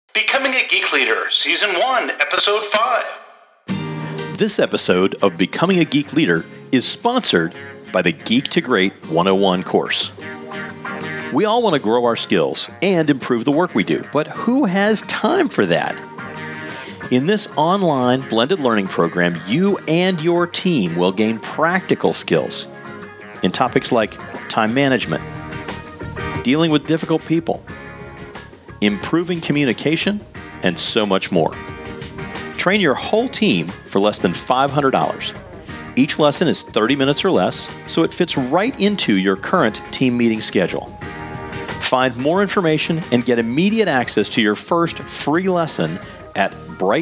Becoming a Geek Leader, Season 1, Episode 5. This episode of Becoming a Geek Leader is sponsored by the Geek to Great 101 course. We all want to grow our skills and improve the work we do, but who has time for that? In this online blended learning program, you and your team will gain practical skills in topics like time management, dealing with difficult people, improving communication, and so much more. Train your whole team for less than $500. Each lesson is 30 minutes or less, so it fits right into your current team meeting schedule. Find more information and get immediate access to your first free lesson at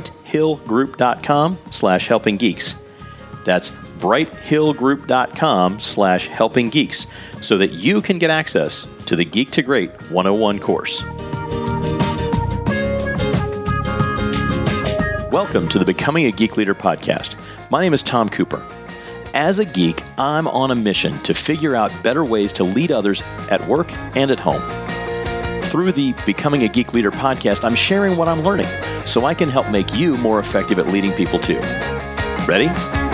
brighthillgroup.com/helpinggeeks. That's brighthillgroup.com/helpinggeeks so that you can get access to the Geek to Great 101 course. Welcome to the Becoming a Geek Leader podcast. My name is Tom Cooper. As a geek, I'm on a mission to figure out better ways to lead others at work and at home. Through the Becoming a Geek Leader podcast, I'm sharing what I'm learning so I can help make you more effective at leading people too. Ready?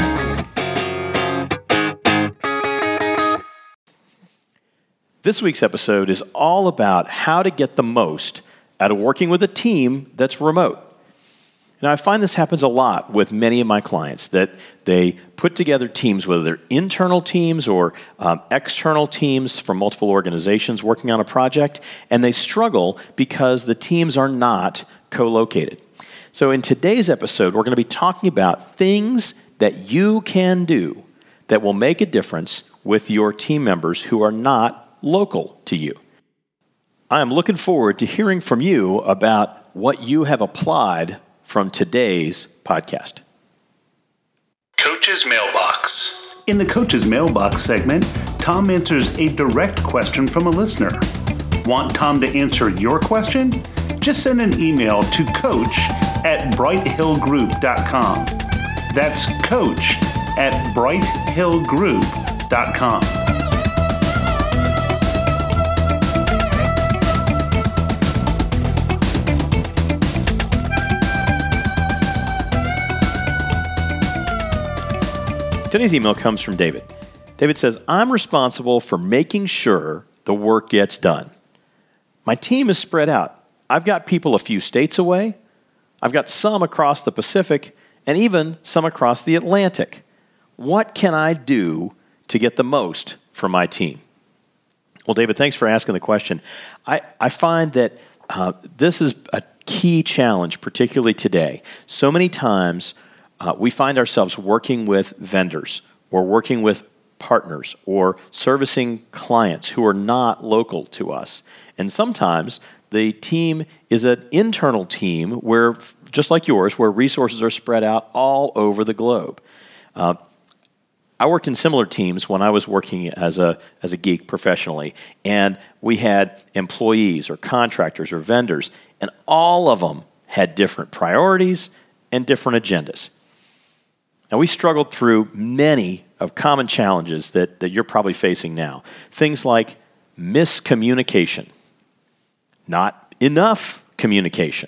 This week's episode is all about how to get the most out of working with a team that's remote. Now, I find this happens a lot with many of my clients, that they put together teams, whether they're internal teams or external teams from multiple organizations working on a project, and they struggle because the teams are not co-located. So in today's episode, we're going to be talking about things that you can do that will make a difference with your team members who are not local to you. I am looking forward to hearing from you about what you have applied from today's podcast. Coach's Mailbox. In the Coach's Mailbox segment, Tom answers a direct question from a listener. Want Tom to answer your question? Just send an email to coach@brighthillgroup.com. That's coach@brighthillgroup.com. Today's email comes from David. David says, I'm responsible for making sure the work gets done. My team is spread out. I've got people a few states away. I've got some across the Pacific and even some across the Atlantic. What can I do to get the most from my team? Well, David, thanks for asking the question. I find that this is a key challenge, particularly today. So many times, we find ourselves working with vendors or working with partners or servicing clients who are not local to us. And sometimes the team is an internal team where, just like yours, where resources are spread out all over the globe. I worked in similar teams when I was working as a geek professionally, and we had employees or contractors or vendors, and all of them had different priorities and different agendas. Now, we struggled through many of common challenges that you're probably facing now. Things like miscommunication, not enough communication,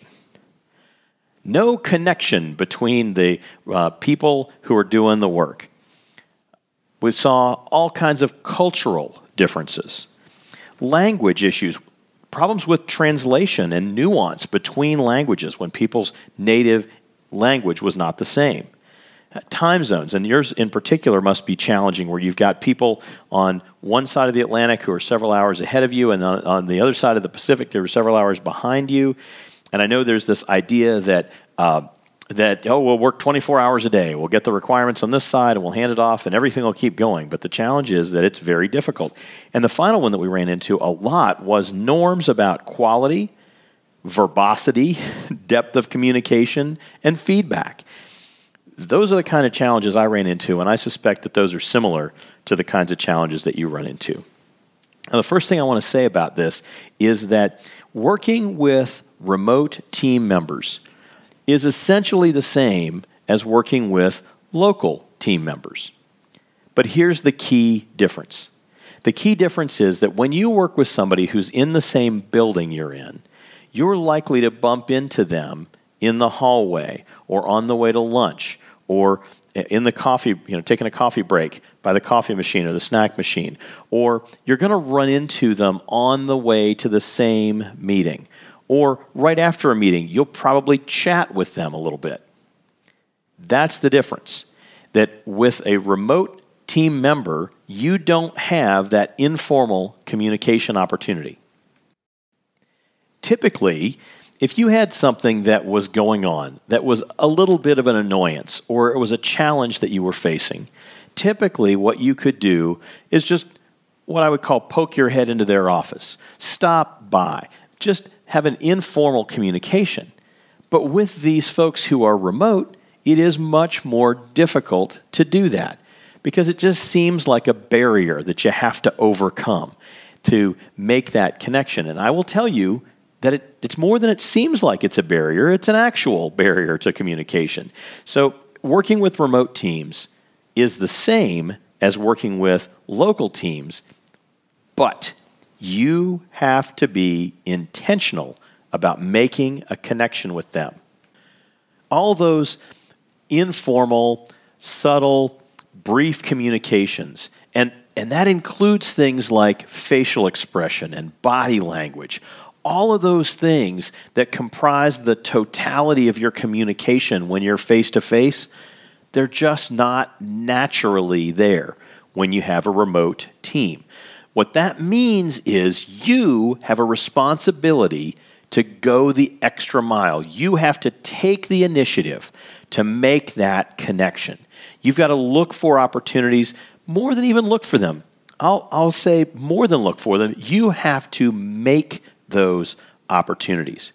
no connection between the people who are doing the work. We saw all kinds of cultural differences, language issues, problems with translation and nuance between languages when people's native language was not the same. Time zones, and yours in particular must be challenging, where you've got people on one side of the Atlantic who are several hours ahead of you, and on the other side of the Pacific, they're several hours behind you. And I know there's this idea that we'll work 24 hours a day, we'll get the requirements on this side, and we'll hand it off, and everything will keep going. But the challenge is that it's very difficult. And the final one that we ran into a lot was norms about quality, verbosity, depth of communication, and feedback. Those are the kind of challenges I ran into, and I suspect that those are similar to the kinds of challenges that you run into. Now, the first thing I want to say about this is that working with remote team members is essentially the same as working with local team members. But here's the key difference. The key difference is that when you work with somebody who's in the same building you're in, you're likely to bump into them in the hallway or on the way to lunch or in the coffee, taking a coffee break by the coffee machine or the snack machine, or you're going to run into them on the way to the same meeting, or right after a meeting, you'll probably chat with them a little bit. That's the difference, that with a remote team member, you don't have that informal communication opportunity. Typically, if you had something that was going on that was a little bit of an annoyance or it was a challenge that you were facing, typically what you could do is just what I would call poke your head into their office. Stop by. Just have an informal communication. But with these folks who are remote, it is much more difficult to do that because it just seems like a barrier that you have to overcome to make that connection. And I will tell you that it's more than it seems like it's a barrier. It's an actual barrier to communication. So working with remote teams is the same as working with local teams, but you have to be intentional about making a connection with them. All those informal, subtle, brief communications, and that includes things like facial expression and body language. All of those things that comprise the totality of your communication when you're face-to-face, they're just not naturally there when you have a remote team. What that means is you have a responsibility to go the extra mile. You have to take the initiative to make that connection. You've got to look for opportunities more than even look for them. I'll say more than look for them. You have to make those opportunities.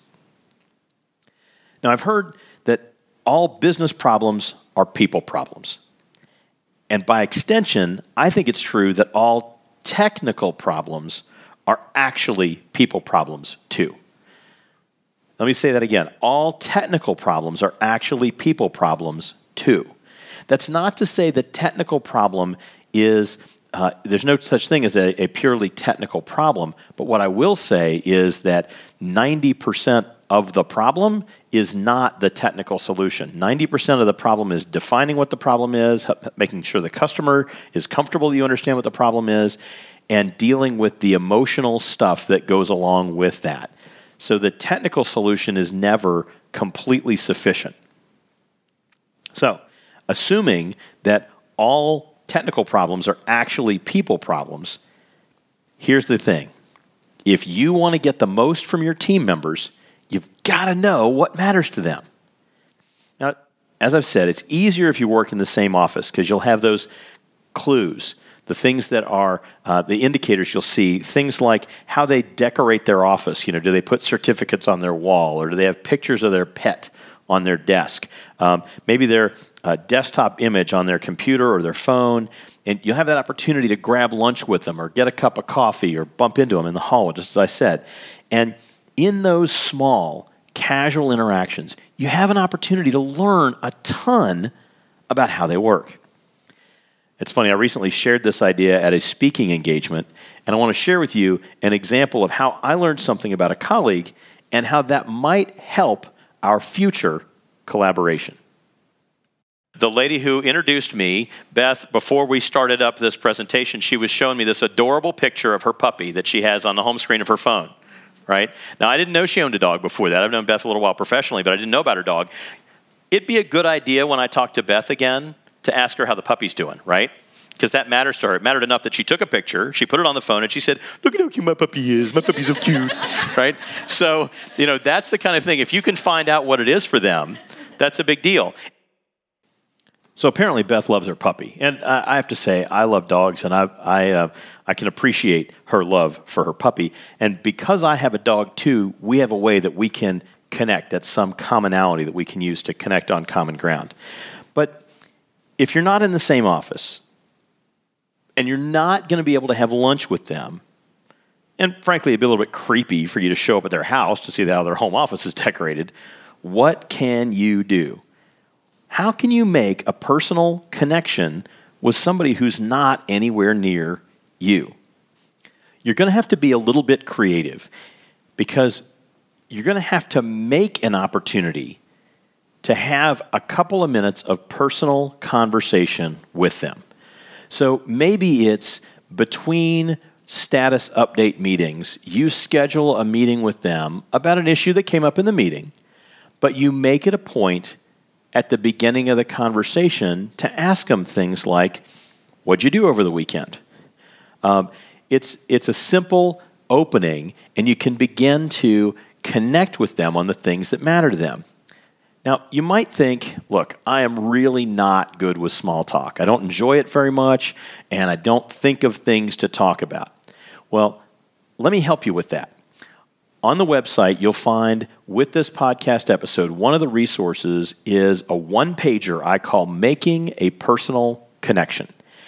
Now, I've heard that all business problems are people problems. And by extension, I think it's true that all technical problems are actually people problems too. Let me say that again. All technical problems are actually people problems too. That's not to say the technical problem is there's no such thing as a purely technical problem, but what I will say is that 90% of the problem is not the technical solution. 90% of the problem is defining what the problem is, making sure the customer is comfortable that you understand what the problem is, and dealing with the emotional stuff that goes along with that. So the technical solution is never completely sufficient. So, assuming that all technical problems are actually people problems, here's the thing. If you want to get the most from your team members, you've got to know what matters to them. Now, as I've said, it's easier if you work in the same office because you'll have those clues, the things that are the indicators you'll see, things like how they decorate their office. Do they put certificates on their wall, or do they have pictures of their pet on their desk? Maybe their desktop image on their computer or their phone, and you'll have that opportunity to grab lunch with them or get a cup of coffee or bump into them in the hall, just as I said. And in those small, casual interactions, you have an opportunity to learn a ton about how they work. It's funny, I recently shared this idea at a speaking engagement, and I want to share with you an example of how I learned something about a colleague and how that might help our future collaboration. The lady who introduced me, Beth, before we started up this presentation, she was showing me this adorable picture of her puppy that she has on the home screen of her phone, right? Now, I didn't know she owned a dog before that. I've known Beth a little while professionally, but I didn't know about her dog. It'd be a good idea when I talk to Beth again to ask her how the puppy's doing, right? Because that matters to her. It mattered enough that she took a picture, she put it on the phone, and she said, "Look at how cute my puppy is. My puppy's so cute," right? So, that's the kind of thing. If you can find out what it is for them, that's a big deal. So apparently Beth loves her puppy. And I have to say, I love dogs, and I can appreciate her love for her puppy. And because I have a dog too, we have a way that we can connect. That's some commonality that we can use to connect on common ground. But if you're not in the same office, and you're not going to be able to have lunch with them, and frankly, it'd be a little bit creepy for you to show up at their house to see how their home office is decorated, what can you do? How can you make a personal connection with somebody who's not anywhere near you? You're going to have to be a little bit creative, because you're going to have to make an opportunity to have a couple of minutes of personal conversation with them. So maybe it's between status update meetings, you schedule a meeting with them about an issue that came up in the meeting, but you make it a point at the beginning of the conversation to ask them things like, what'd you do over the weekend? It's a simple opening, and you can begin to connect with them on the things that matter to them. Now, you might think, look, I am really not good with small talk. I don't enjoy it very much, and I don't think of things to talk about. Well, let me help you with that. On the website, you'll find with this podcast episode, one of the resources is a one-pager I call Making a Personal Connection.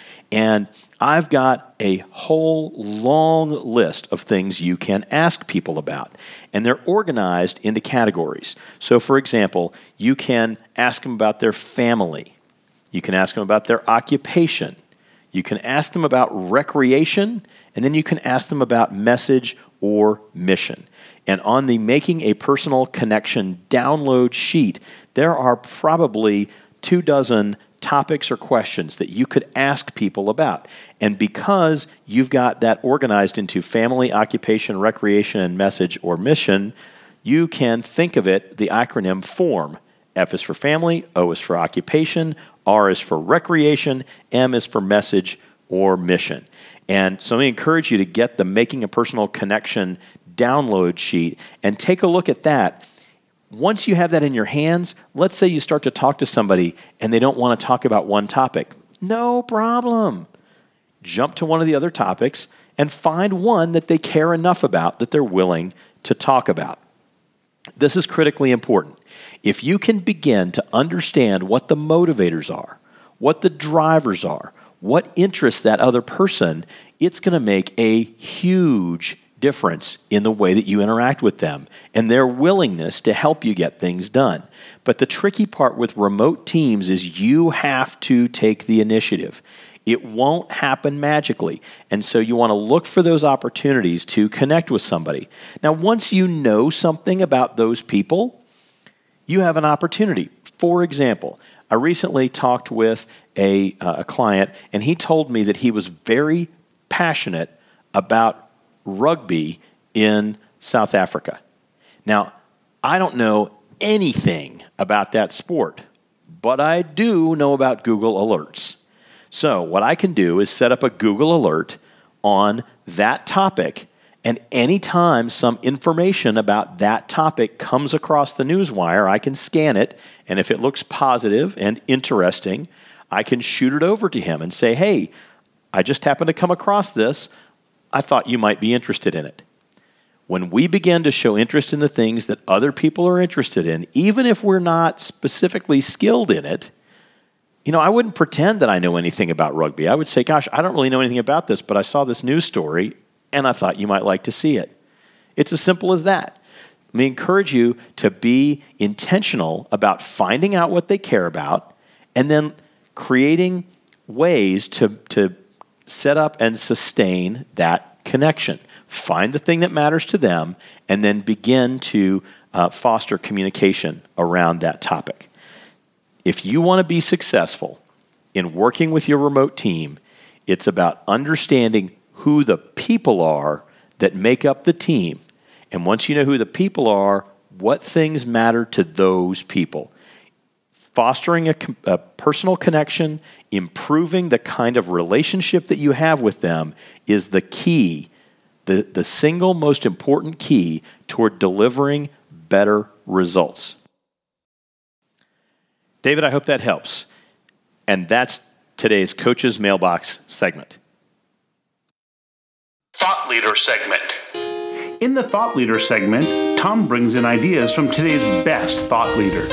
And I've got a whole long list of things you can ask people about, and they're organized into categories. So, for example, you can ask them about their family. You can ask them about their occupation. You can ask them about recreation, and then you can ask them about message or mission. And on the Making a Personal Connection download sheet, there are probably 24 topics or questions that you could ask people about. And because you've got that organized into family, occupation, recreation, and message or mission, you can think of it, the acronym FORM. F is for family, O is for occupation, R is for recreation, M is for message or mission. And so I encourage you to get the Making a Personal Connection download sheet and take a look at that. Once you have that in your hands, let's say you start to talk to somebody and they don't want to talk about one topic. No problem. Jump to one of the other topics and find one that they care enough about that they're willing to talk about. This is critically important. If you can begin to understand what the motivators are, what the drivers are, what interests that other person, it's going to make a huge difference in the way that you interact with them and their willingness to help you get things done. But the tricky part with remote teams is you have to take the initiative. It won't happen magically. And so you want to look for those opportunities to connect with somebody. Now, once you know something about those people, you have an opportunity. For example, I recently talked with a client, and he told me that he was very passionate about rugby in South Africa. Now, I don't know anything about that sport, but I do know about Google Alerts. So what I can do is set up a Google Alert on that topic, and anytime some information about that topic comes across the newswire, I can scan it, and if it looks positive and interesting, I can shoot it over to him and say, hey, I just happened to come across this. I thought you might be interested in it. When we begin to show interest in the things that other people are interested in, even if we're not specifically skilled in it, I wouldn't pretend that I know anything about rugby. I would say, gosh, I don't really know anything about this, but I saw this news story, and I thought you might like to see it. It's as simple as that. Let me encourage you to be intentional about finding out what they care about and then creating ways to set up and sustain that connection. Find the thing that matters to them and then begin to foster communication around that topic. If you want to be successful in working with your remote team, it's about understanding who the people are that make up the team. And once you know who the people are, what things matter to those people. Fostering a personal connection, improving the kind of relationship that you have with them is the key, the single most important key toward delivering better results. David, I hope that helps. And that's today's Coach's Mailbox segment. Thought Leader segment. In the Thought Leader segment, Tom brings in ideas from today's best thought leaders.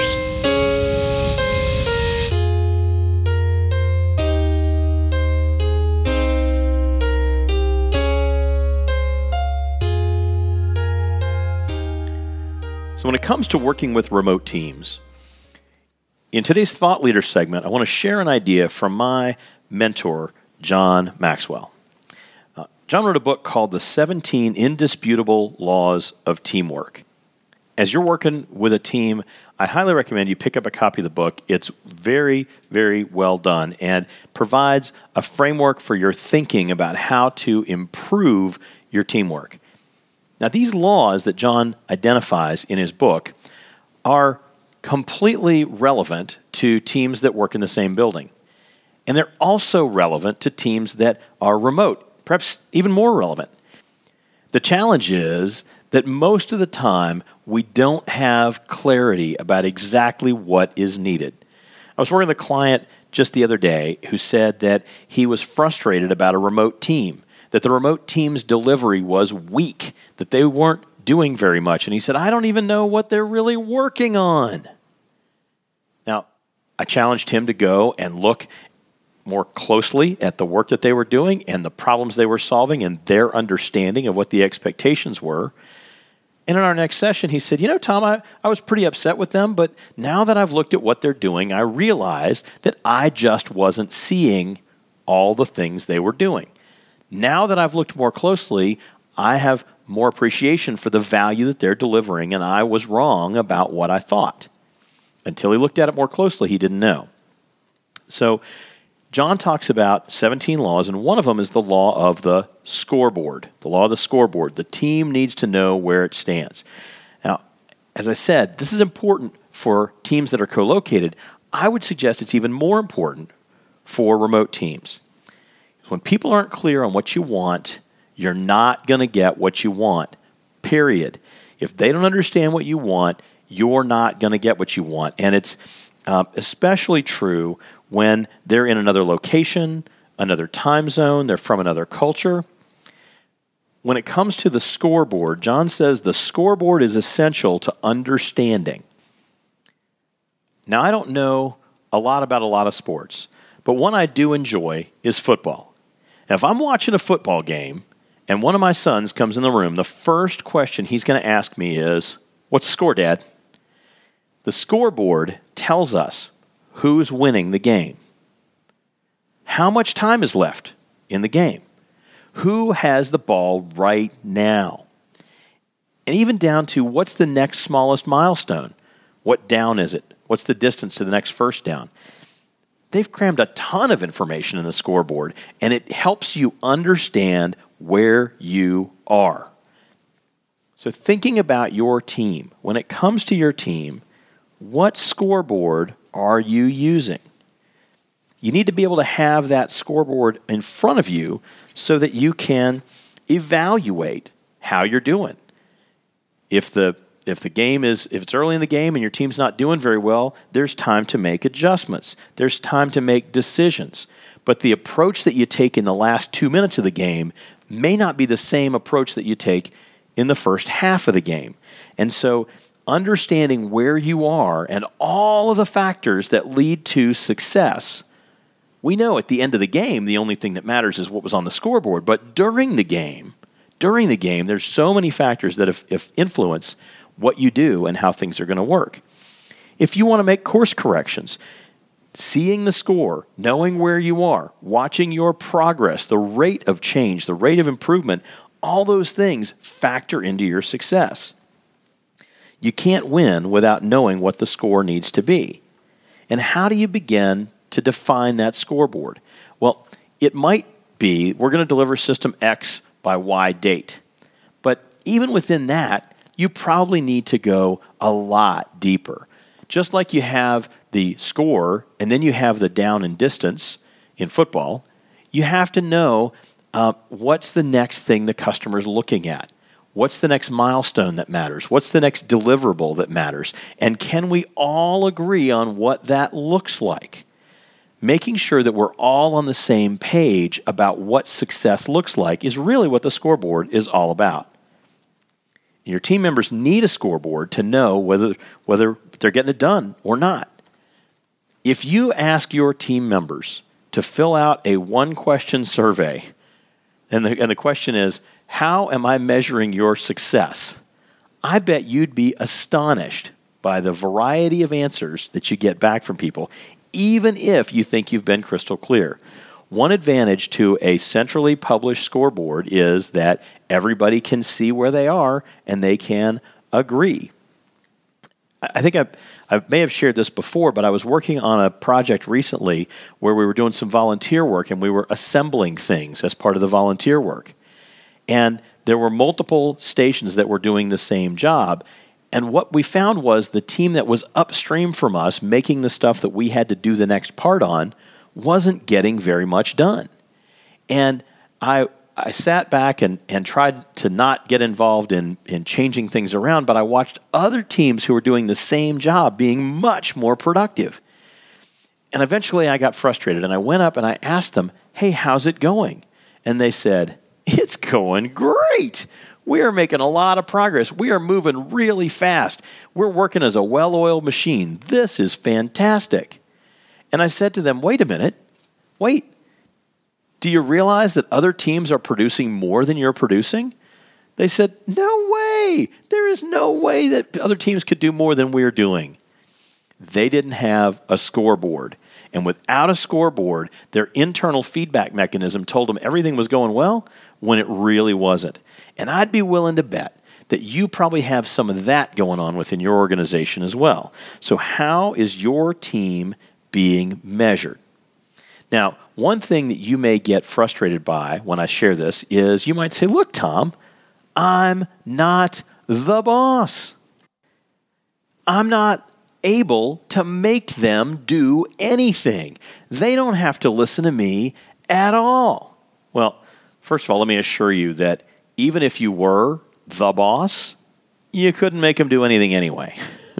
So when it comes to working with remote teams, in today's Thought Leader segment, I want to share an idea from my mentor, John Maxwell. John wrote a book called The 17 Indisputable Laws of Teamwork. as you're working with a team, I highly recommend you pick up a copy of the book. It's very, very well done and provides a framework for your thinking about how to improve your teamwork. Now, these laws that John identifies in his book are completely relevant to teams that work in the same building. And they're also relevant to teams that are remote, perhaps even more relevant. The challenge is that most of the time we don't have clarity about exactly what is needed. I was working with a client just the other day who said that he was frustrated about a remote team, that the remote team's delivery was weak, that they weren't doing very much. And he said, I don't even know what they're really working on. Now, I challenged him to go and look more closely at the work that they were doing and the problems they were solving and their understanding of what the expectations were. And in our next session, he said, Tom, I was pretty upset with them, but now that I've looked at what they're doing, I realize that I just wasn't seeing all the things they were doing. Now that I've looked more closely, I have more appreciation for the value that they're delivering, and I was wrong about what I thought. Until he looked at it more closely, he didn't know. So John talks about 17 laws, and one of them is the law of the scoreboard. The law of the scoreboard. The team needs to know where it stands. Now, as I said, this is important for teams that are co-located. I would suggest it's even more important for remote teams. When people aren't clear on what you want, you're not going to get what you want, period. If they don't understand what you want, you're not going to get what you want. And it's especially true when they're in another location, another time zone, they're from another culture. When it comes to the scoreboard, John says the scoreboard is essential to understanding. Now, I don't know a lot about a lot of sports, but one I do enjoy is football. And if I'm watching a football game and one of my sons comes in the room, the first question he's going to ask me is, "What's the score, Dad?" The scoreboard tells us who's winning the game, how much time is left in the game, who has the ball right now, and even down to what's the next smallest milestone. What down is it? What's the distance to the next first down? They've crammed a ton of information in the scoreboard, and it helps you understand where you are. So thinking about your team, when it comes to your team, what scoreboard are you using? You need to be able to have that scoreboard in front of you so that you can evaluate how you're doing. If it's early in the game and your team's not doing very well, there's time to make adjustments. There's time to make decisions. But the approach that you take in the last 2 minutes of the game may not be the same approach that you take in the first half of the game. And so understanding where you are and all of the factors that lead to success. We know at the end of the game, the only thing that matters is what was on the scoreboard. But during the game, there's so many factors that if influence what you do and how things are going to work. If you want to make course corrections, seeing the score, knowing where you are, watching your progress, the rate of change, the rate of improvement, all those things factor into your success. You can't win without knowing what the score needs to be. And how do you begin to define that scoreboard? Well, it might be we're going to deliver system X by Y date. But even within that, you probably need to go a lot deeper. Just like you have the score and then you have the down and distance in football, you have to know what's the next thing the customer's looking at. What's the next milestone that matters? What's the next deliverable that matters? And can we all agree on what that looks like? Making sure that we're all on the same page about what success looks like is really what the scoreboard is all about. Your team members need a scoreboard to know whether they're getting it done or not. If you ask your team members to fill out a one-question survey, and the question is, how am I measuring your success? I bet you'd be astonished by the variety of answers that you get back from people, even if you think you've been crystal clear. One advantage to a centrally published scoreboard is that everybody can see where they are and they can agree. I think I may have shared this before, but I was working on a project recently where we were doing some volunteer work and we were assembling things as part of the volunteer work. And there were multiple stations that were doing the same job. And what we found was the team that was upstream from us, making the stuff that we had to do the next part on, wasn't getting very much done. And I sat back and tried to not get involved in changing things around, but I watched other teams who were doing the same job being much more productive. And eventually I got frustrated, and I went up and I asked them, hey, how's it going? And they said, it's going great. We are making a lot of progress. We are moving really fast. We're working as a well-oiled machine. This is fantastic. And I said to them, wait a minute. Wait. Do you realize that other teams are producing more than you're producing? They said, no way. There is no way that other teams could do more than we're doing. They didn't have a scoreboard. And without a scoreboard, their internal feedback mechanism told them everything was going well when it really wasn't. And I'd be willing to bet that you probably have some of that going on within your organization as well. So how is your team being measured? Now, one thing that you may get frustrated by when I share this is you might say, look, Tom, I'm not the boss. I'm not able to make them do anything. They don't have to listen to me at all. Well, first of all, let me assure you that even if you were the boss, you couldn't make them do anything anyway.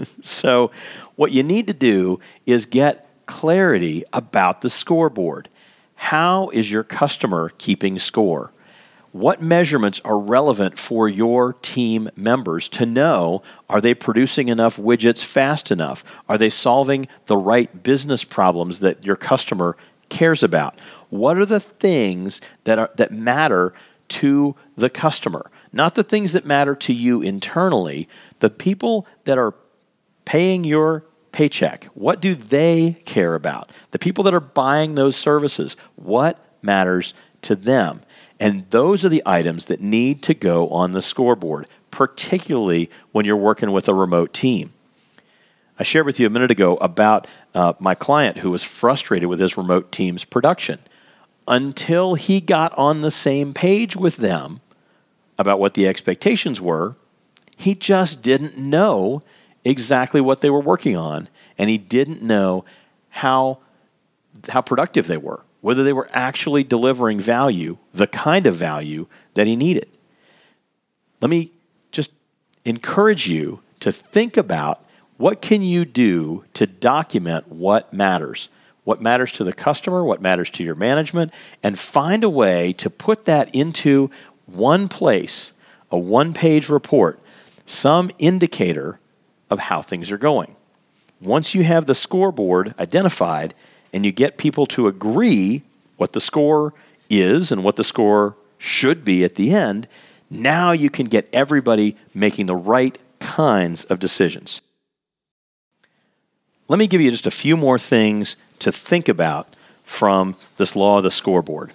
So what you need to do is get clarity about the scoreboard. How is your customer keeping score? What measurements are relevant for your team members to know, are they producing enough widgets fast enough? Are they solving the right business problems that your customer cares about? What are the things that matter to the customer? Not the things that matter to you internally, the people that are paying your paycheck. What do they care about? The people that are buying those services, what matters to them? And those are the items that need to go on the scoreboard, particularly when you're working with a remote team. I shared with you a minute ago about my client who was frustrated with his remote team's production until he got on the same page with them about what the expectations were. He just didn't know exactly what they were working on, and he didn't know how productive they were, whether they were actually delivering value, the kind of value that he needed. Let me just encourage you to think about what can you do to document what matters to the customer, what matters to your management, and find a way to put that into one place, a one-page report, some indicator of how things are going. Once you have the scoreboard identified and you get people to agree what the score is and what the score should be at the end, now you can get everybody making the right kinds of decisions. Let me give you just a few more things to think about from this law of the scoreboard.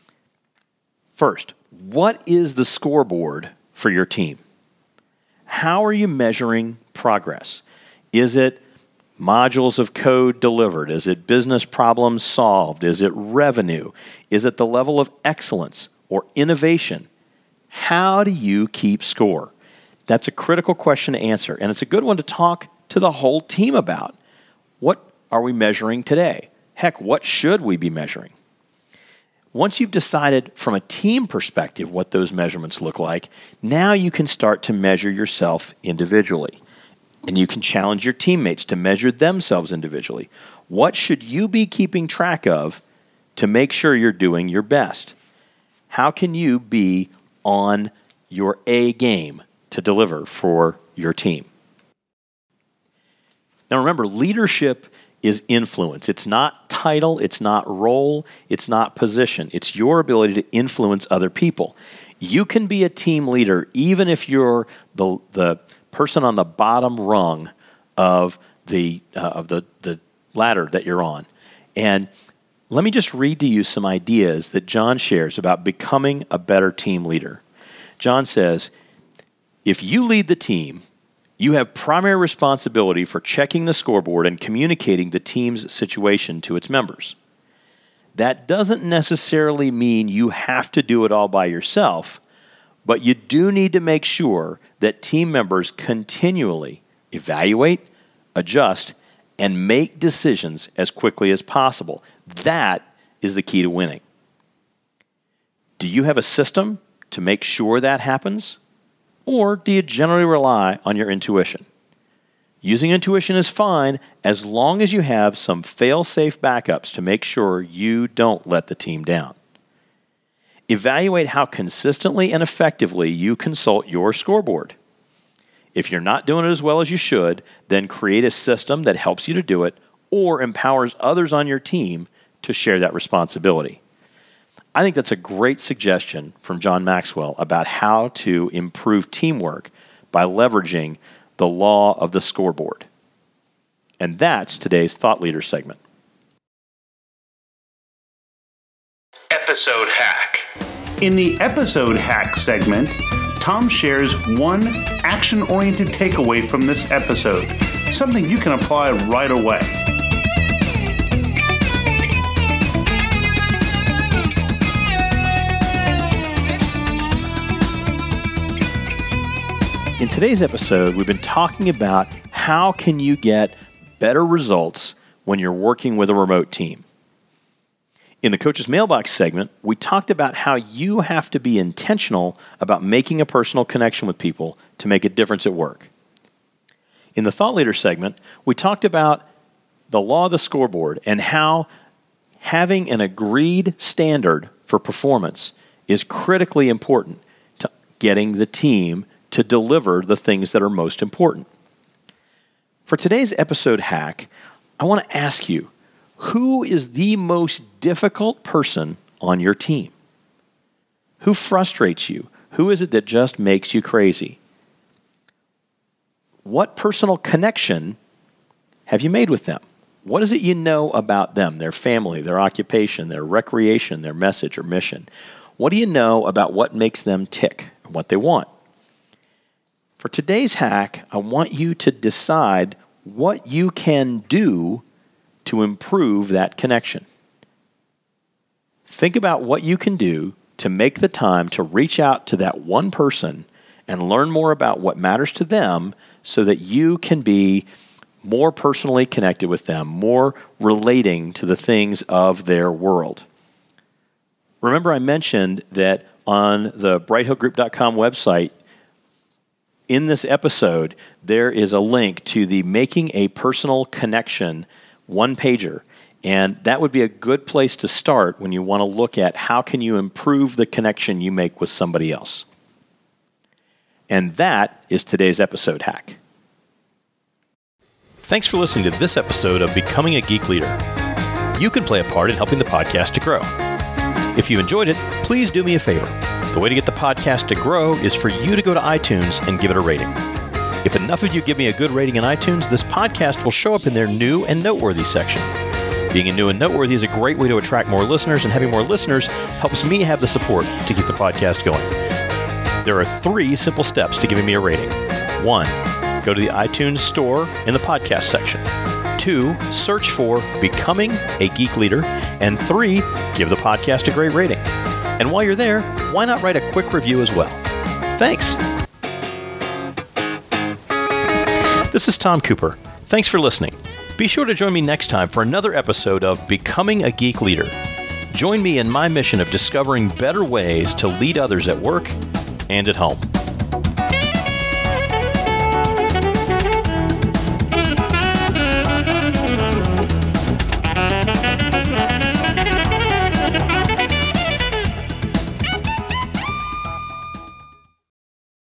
First, what is the scoreboard for your team? How are you measuring progress? Is it modules of code delivered? Is it business problems solved? Is it revenue? Is it the level of excellence or innovation? How do you keep score? That's a critical question to answer, and it's a good one to talk to the whole team about. What are we measuring today? Heck, what should we be measuring? Once you've decided from a team perspective what those measurements look like, now you can start to measure yourself individually. And you can challenge your teammates to measure themselves individually. What should you be keeping track of to make sure you're doing your best? How can you be on your A game to deliver for your team? Now remember, leadership is influence. It's not title, it's not role, it's not position. It's your ability to influence other people. You can be a team leader even if you're the person on the bottom rung of the ladder that you're on. And let me just read to you some ideas that John shares about becoming a better team leader. John says, if you lead the team, You have primary responsibility for checking the scoreboard and communicating the team's situation to its members. That doesn't necessarily mean you have to do it all by yourself, but you do need to make sure that team members continually evaluate, adjust, and make decisions as quickly as possible. That is the key to winning. Do you have a system to make sure that happens? Or do you generally rely on your intuition? Using intuition is fine as long as you have some fail-safe backups to make sure you don't let the team down. Evaluate how consistently and effectively you consult your scoreboard. If you're not doing it as well as you should, then create a system that helps you to do it or empowers others on your team to share that responsibility. I think that's a great suggestion from John Maxwell about how to improve teamwork by leveraging the law of the scoreboard. And that's today's Thought Leader segment. Episode Hack. In the Episode Hack segment, Tom shares one action-oriented takeaway from this episode, something you can apply right away. In today's episode, we've been talking about how can you get better results when you're working with a remote team. In the Coach's Mailbox segment, we talked about how you have to be intentional about making a personal connection with people to make a difference at work. In the Thought Leader segment, we talked about the law of the scoreboard and how having an agreed standard for performance is critically important to getting the team to deliver the things that are most important. For today's episode hack, I want to ask you, who is the most difficult person on your team? Who frustrates you? Who is it that just makes you crazy? What personal connection have you made with them? What is it you know about them, their family, their occupation, their recreation, their message or mission? What do you know about what makes them tick and what they want? For today's hack, I want you to decide what you can do to improve that connection. Think about what you can do to make the time to reach out to that one person and learn more about what matters to them so that you can be more personally connected with them, more relating to the things of their world. Remember, I mentioned that on the BrightHillGroup.com website, in this episode, there is a link to the Making a Personal Connection one-pager, and that would be a good place to start when you want to look at how can you improve the connection you make with somebody else. And that is today's episode hack. Thanks for listening to this episode of Becoming a Geek Leader. You can play a part in helping the podcast to grow. If you enjoyed it, please do me a favor. The way to get the podcast to grow is for you to go to iTunes and give it a rating. If enough of you give me a good rating in iTunes, this podcast will show up in their new and noteworthy section. Being a new and noteworthy is a great way to attract more listeners, and having more listeners helps me have the support to keep the podcast going. There are 3 simple steps to giving me a rating. 1, go to the iTunes store in the podcast section. 2, search for Becoming a Geek Leader. And 3, give the podcast a great rating. And while you're there, why not write a quick review as well? Thanks. This is Tom Cooper. Thanks for listening. Be sure to join me next time for another episode of Becoming a Geek Leader. Join me in my mission of discovering better ways to lead others at work and at home.